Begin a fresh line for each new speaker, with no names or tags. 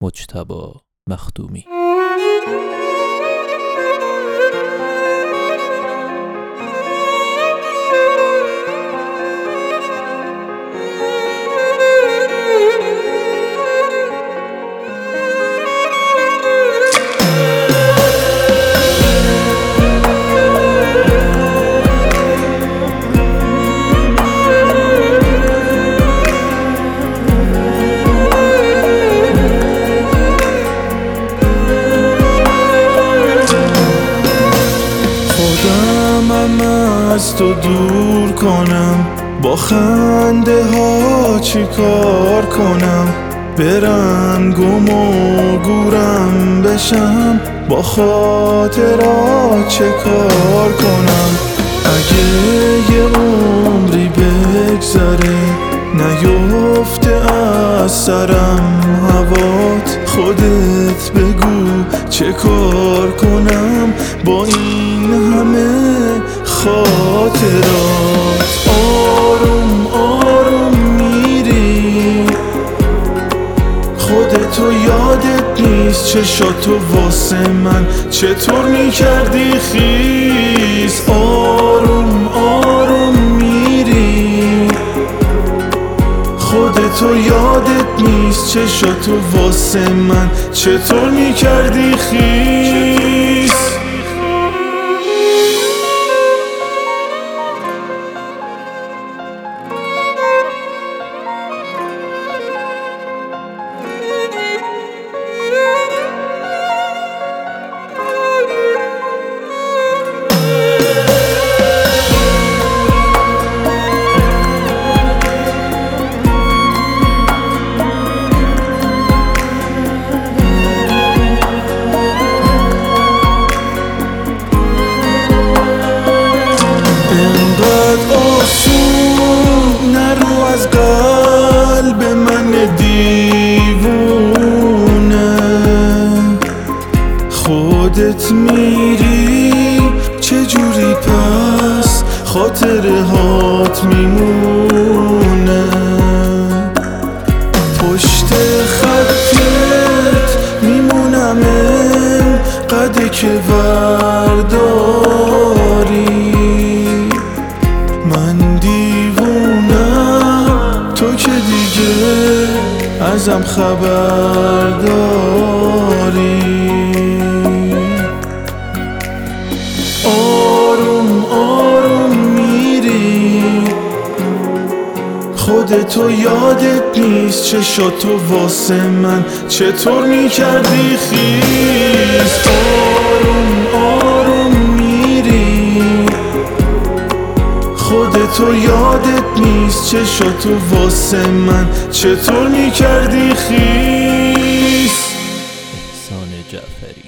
مجتبی مخدومی.
از تو دور کنم، با خنده ها چی کار کنم؟ برم گم و گورم بشم، با خاطرات چه کار کنم؟ اگه یه عمری بگذره نیفته از سرم هوات، خودت بگو چه کار کنم با این همه خاطرات؟ آروم آروم میری، خودتو یادت نیست چشاتو واسه من چطور میکردی خیس؟ آروم آروم میری، خودتو یادت نیست چشاتو واسه من چطور میکردی خیس؟ نرو از قلب من دیوونه، خودت میری چجوری پس خاطره هات میمونه؟ پشت خطت میمونم انقدر که ورداری، من دیوونم تو که دیگه ازم خبر داری. آروم آروم میری، خودتو یادت نیست چشاتو واسه من چطور میکردی خیس؟ آروم آروم میری، خودتو یادت نیست چشاتو واسه من چطور میکردی خیس؟
احسان جعفری.